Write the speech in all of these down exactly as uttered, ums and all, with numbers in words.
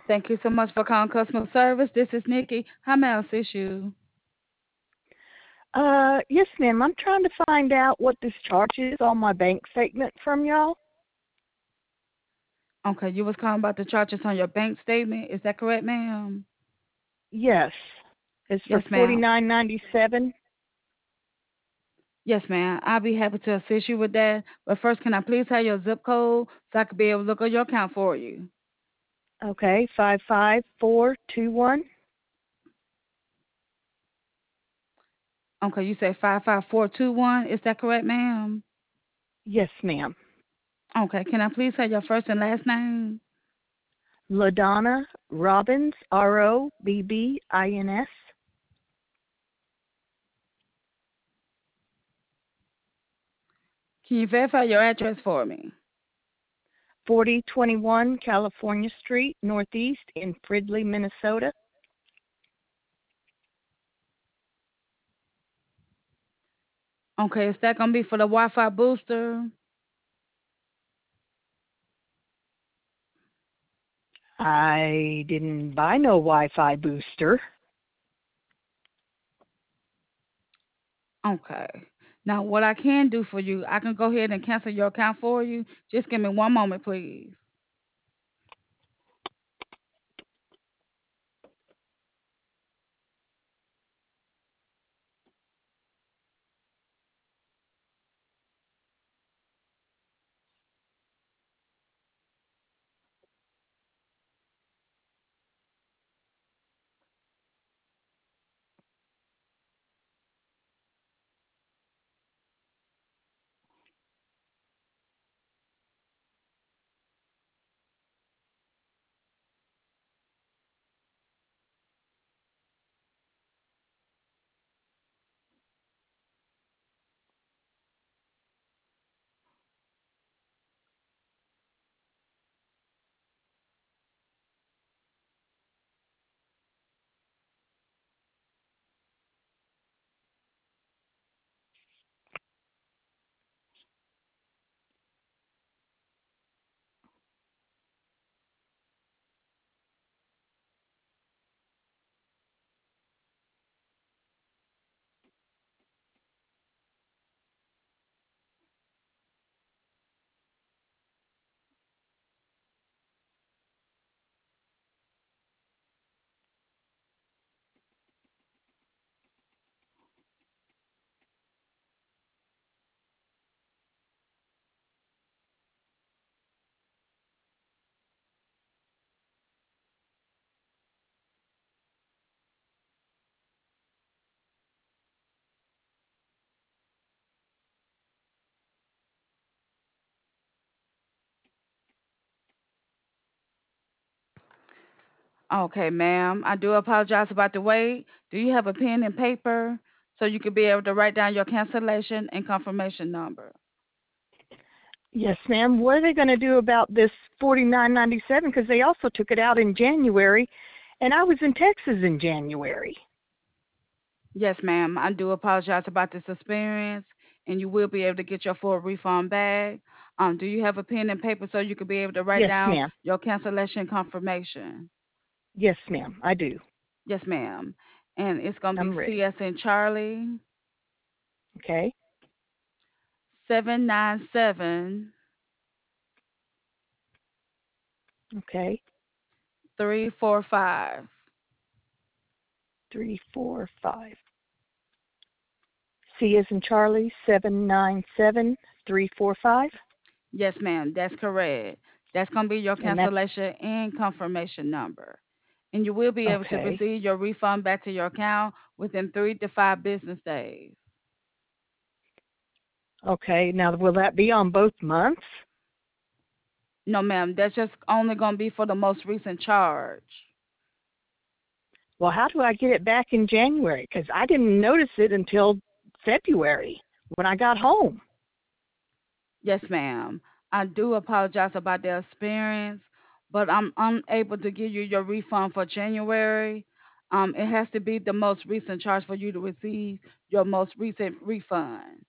Thank you so much for calling customer service. This is Nikki. How may I assist you? Uh, yes, ma'am. I'm trying to find out what this charge is on my bank statement from y'all. Okay, you was calling about the charges on your bank statement. Is that correct, ma'am? Yes, it's for Yes, forty ma'am. nine ninety seven. Yes, ma'am. I'll be happy to assist you with that. But first, can I please have your zip code so I can be able to look at your account for you? Okay, five five four two one. Okay, you say five five four two one. Is that correct, ma'am? Yes, ma'am. Okay, can I please have your first and last name? LaDonna Robbins, R O B B I N S. Can you verify your address for me? forty twenty-one California Street, Northeast in Fridley, Minnesota. Okay, is that gonna be for the Wi-Fi booster? I didn't buy no Wi-Fi booster. Okay. Now, what I can do for you, I can go ahead and cancel your account for you. Just give me one moment, please. Okay, ma'am. I do apologize about the wait. Do you have a pen and paper so you could be able to write down your cancellation and confirmation number? Yes, ma'am. What are they going to do about this forty nine ninety seven? Because they also took it out in January, and I was in Texas in January. Yes, ma'am. I do apologize about this experience, and you will be able to get your full refund back. Um, do you have a pen and paper so you could be able to write Yes, down ma'am. your cancellation confirmation? Yes, ma'am. I do. Yes, ma'am. And it's gonna be I'm C ready. S in Charlie Okay. seven nine seven Okay. three four five. Three, four, five. C is in Charlie. Seven nine seven three four five. Yes, ma'am. That's correct. That's gonna be your And that's cancellation and confirmation number. And you will be able to okay. receive your refund back to your account within three to five business days. Okay. Now, will that be on both months? No, ma'am. That's just only gonna be for the most recent charge. Well, how do I get it back in January? Because I didn't notice it until February when I got home. Yes, ma'am. I do apologize about the experience, but I'm unable to give you your refund for January. Um, it has to be the most recent charge for you to receive your most recent refund.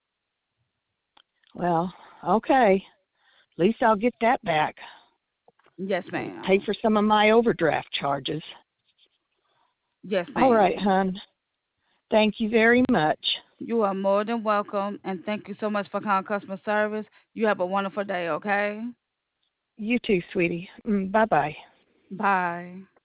Well, okay. At least I'll get that back. Yes, Pay ma'am. for some of my overdraft charges. Yes, All right, ma'am. hon. Thank you very much. You are more than welcome, and thank you so much for calling customer service. You have a wonderful day, okay? You too, sweetie. Mm, bye bye. Bye.